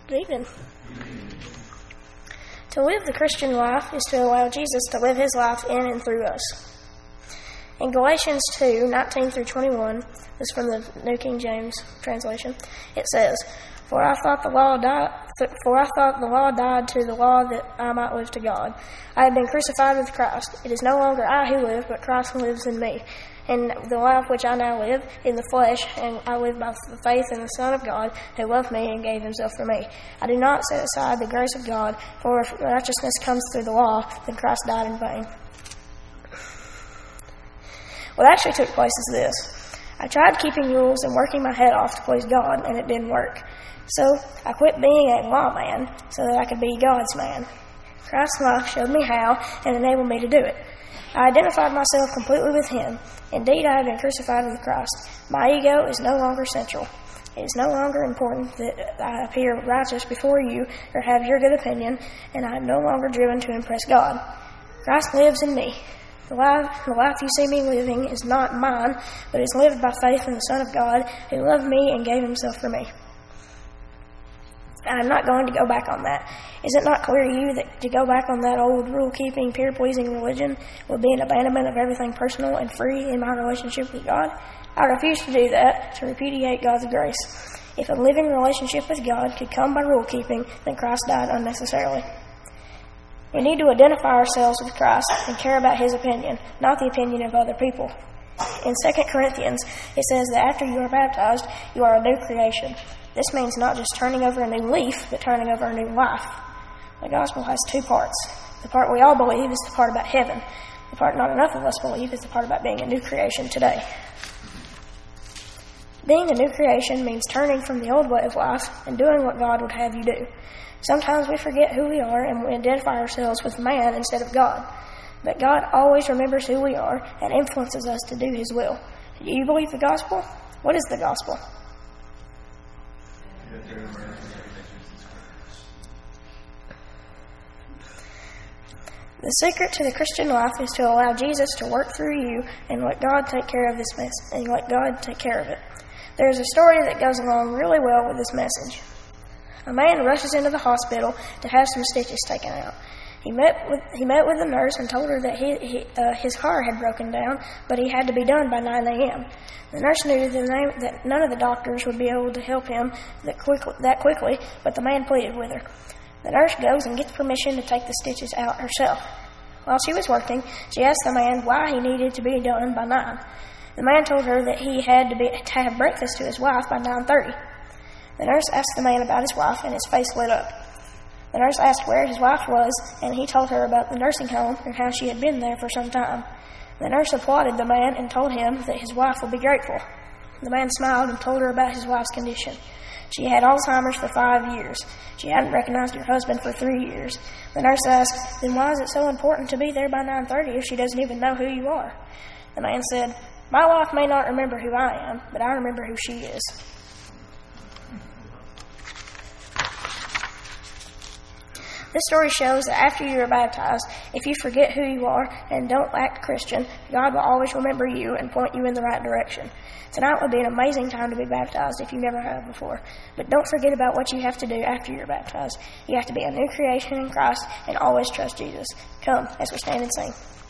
Good evening. To live the Christian life is to allow Jesus to live his life in and through us. In Galatians 2:19 through 21, this is from the New King James translation, it says, For I thought the law died to the law that I might live to God. I have been crucified with Christ. It is no longer I who live, but Christ who lives in me. And the life which I now live in the flesh, and I live by the faith in the Son of God, who loved me and gave himself for me. I do not set aside the grace of God, for if righteousness comes through the law, then Christ died in vain. What actually took place is this. I tried keeping rules and working my head off to please God, and it didn't work. So I quit being a lawman so that I could be God's man. Christ's life showed me how and enabled me to do it. I identified myself completely with him. Indeed, I have been crucified with Christ. My ego is no longer central. It is no longer important that I appear righteous before you or have your good opinion, and I am no longer driven to impress God. Christ lives in me. The life you see me living is not mine, but is lived by faith in the Son of God, who loved me and gave himself for me. I'm not going to go back on that. Is it not clear to you that to go back on that old rule-keeping, peer-pleasing religion would be an abandonment of everything personal and free in my relationship with God? I refuse to do that, to repudiate God's grace. If a living relationship with God could come by rule-keeping, then Christ died unnecessarily. We need to identify ourselves with Christ and care about his opinion, not the opinion of other people. In 2 Corinthians, it says that after you are baptized, you are a new creation. This means not just turning over a new leaf, but turning over a new life. The gospel has two parts. The part we all believe is the part about heaven. The part not enough of us believe is the part about being a new creation today. Being a new creation means turning from the old way of life and doing what God would have you do. Sometimes we forget who we are and we identify ourselves with man instead of God. But God always remembers who we are and influences us to do his will. Do you believe the gospel? What is the gospel? The secret to the Christian life is to allow Jesus to work through you and let God take care of this mess and let God take care of it. There is a story that goes along really well with this message. A man rushes into the hospital to have some stitches taken out. He met with the nurse and told her that his car had broken down, but he had to be done by 9 a.m. The nurse knew that none of the doctors would be able to help him that quickly, but the man pleaded with her. The nurse goes and gets permission to take the stitches out herself. While she was working, she asked the man why he needed to be done by 9. The man told her that he had to have breakfast to his wife by 9:30. The nurse asked the man about his wife, and his face lit up. The nurse asked where his wife was, and he told her about the nursing home and how she had been there for some time. The nurse applauded the man and told him that his wife would be grateful. The man smiled and told her about his wife's condition. She had Alzheimer's for 5 years. She hadn't recognized her husband for 3 years. The nurse asked, then why is it so important to be there by 9:30 if she doesn't even know who you are? The man said, my wife may not remember who I am, but I remember who she is. This story shows that after you are baptized, if you forget who you are and don't act Christian, God will always remember you and point you in the right direction. Tonight would be an amazing time to be baptized if you never have before. But don't forget about what you have to do after you're baptized. You have to be a new creation in Christ and always trust Jesus. Come as we stand and sing.